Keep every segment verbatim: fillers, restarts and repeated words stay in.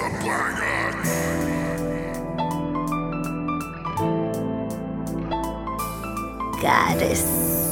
Goddess.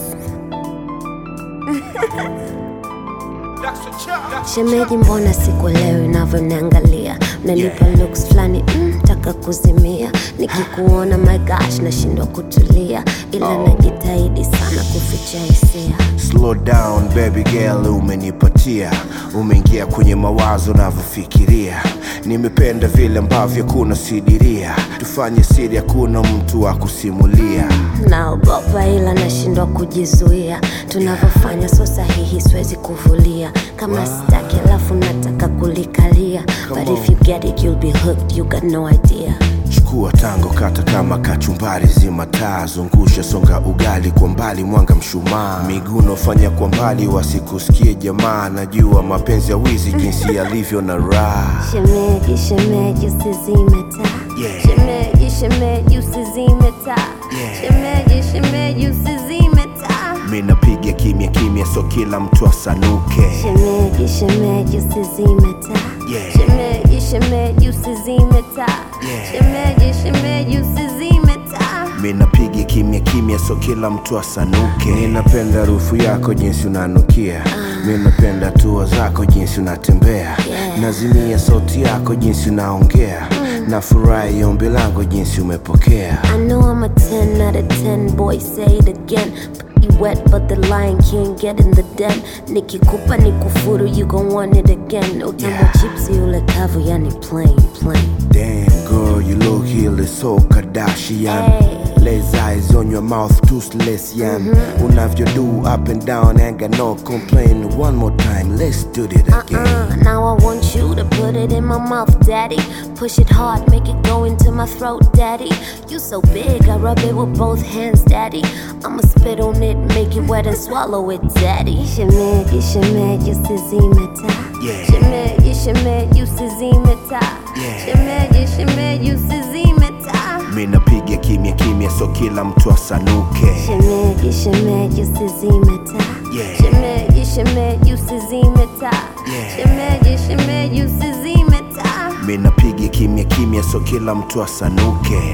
Shemeji, mbona sikuelewi unavyoniangalia? Unanipa looks flani, mm, taka kuzimia. Nikikuona my gosh nashindwa kutulia, ila oh, najitahidi sana kuficha hisia. Slow down baby girl, umenipatia. Umeingia kwenye mawazo navyofikiria. Nimependa vile ambavyo kuna sidiria. Tufanye siri, hakuna mtu wa kusimulia. Naogopa ila nashindwa kujizuia. Tunavyofanya so sahihi, siwezi kuvulia. Kama sitaki alafu nataka kulikalia. But if you get it you'll be hooked, you got no idea. Chukua tango, kata kama kachumbari, zima taa, zungusha, songa ugali kwa mbali, mwanga mshumaa. Miguno fanya kwa mbali, wasikusikie jamaa. Najua mapenzi ya wizi jinsi yalivyo na raha. Shemeji, shemeji usizime taa. Yeah. Shemeji, shemeji usizime taa. Yeah. Shemeji, shemeji usizime taa. Mimi napiga kimya kimya so kila mtu asanuke. Shemeji, shemeji usizime taa. Yeah. Shemeji, shemeji usizime taa. Yeah. Shemeji, shemeji usizime taa. Mimi napiga kimya kimya so kila mtu asanuke. Ninapenda harufu yako jinsi unanukia. uh. Mimi napenda hatua zako jinsi unatembea. Yeah. Nazimia sauti yako jinsi unaongea. mm. Nafurahi ombi langu jinsi umepokea. I know I'm a ten out of ten, boy say it again. You wet but the lion can't get in the den. Nikikupa nikufuru, you gon' want it again. Utamu Yeah. chipsi ule kavu, yani plain, plain. Damn girl, you look really so Kardashian. Hey. Lays eyes on your mouth, toothless yan. mm-hmm. Unavyo do up and down, ain't got no complain. One more time, let's do it again. uh-uh. Now I want you to put it in my mouth, daddy. Push it hard, make it go into my throat, daddy. You so big, I rub it with both hands, daddy. I'ma spit on it, make it wet and swallow it, daddy. Shemeji, shemeji usizime taa. Yeah. Shemeji, shemeji usizime taa. Yeah. Shemeji, shemeji usizime taa. Mimi napiga kimya kimya so kila mtu asanuke. Shemeji, shemeji usizime taa. Yeah. Shemeji, shemeji usizime taa. Yeah. Shemeji, shemeji usizime taa. Mimi napiga kimya kimya so kila mtu asanuke.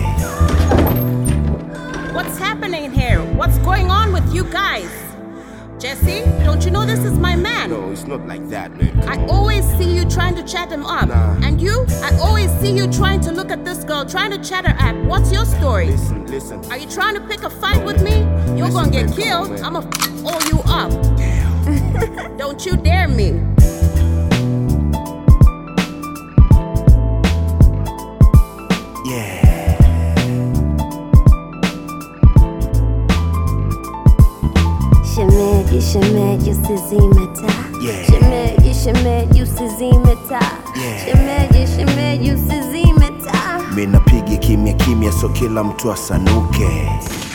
What's happening here? What's going on with you guys? Jesse, don't you know this is my man? No, it's not like that, man. I always see you trying to chat him up. Nah. And you? I always see you trying to look at this girl, trying to chat her up. What's your story? Listen, listen. Are you trying to pick a fight with me? You're Listen, gonna get man, killed. come on, I'ma f all you up. Damn. Don't you dare me. Yeah. Shemeji, shemeji usizime taa. Yeah. Shemeji, shemeji usizime taa. Yeah. Shemeji, shemeji usizime taa. Mimi napiga kimya kimya so kila mtu asanuke.